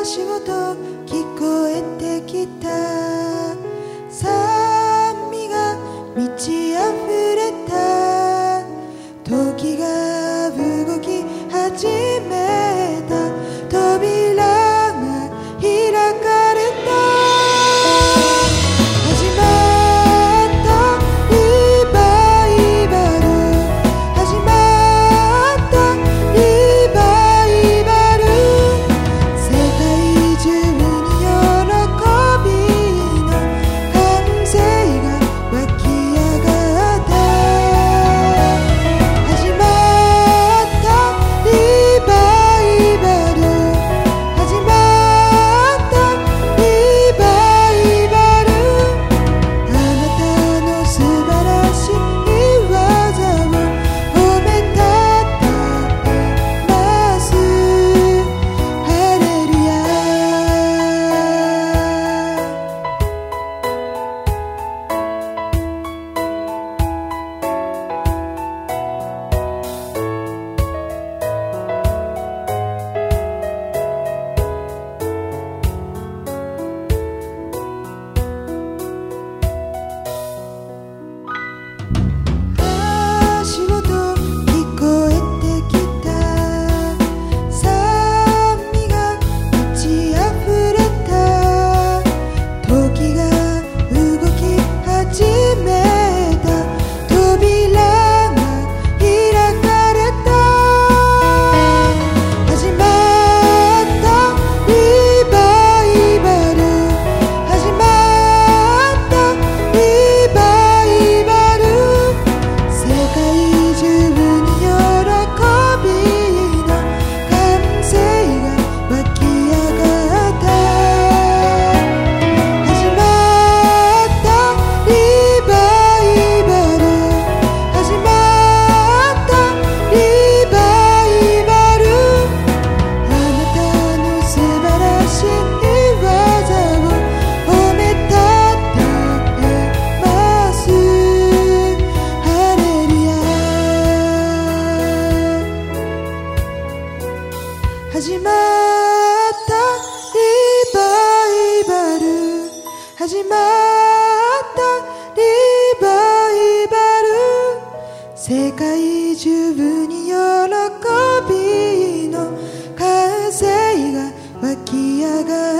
足音聞こえてきた。酸味が満ち溢れた。時が動き始めた。扉が開かれた。始まったリバイバル。始まったリバイバル。世界中に喜びの歓声が湧き上がった。始まったリバイバル。始まったリバイバル。あなたの素晴らしい技を褒めたたえます。ハレルヤ。足音聞こえてきた。酸味が満ち溢れた。時が動き始めた。扉が開かれた。始まったリバイバル。始まったリバイバル。世界中に喜びの歓声が湧き上がった。始まったリバイバル。始まったリバイバル。あなたの素晴らしい技を褒めたたえます。ハレルヤ。始まったリバイバル。始まったリバイバル。世界中に喜びの歓声が湧き上がった。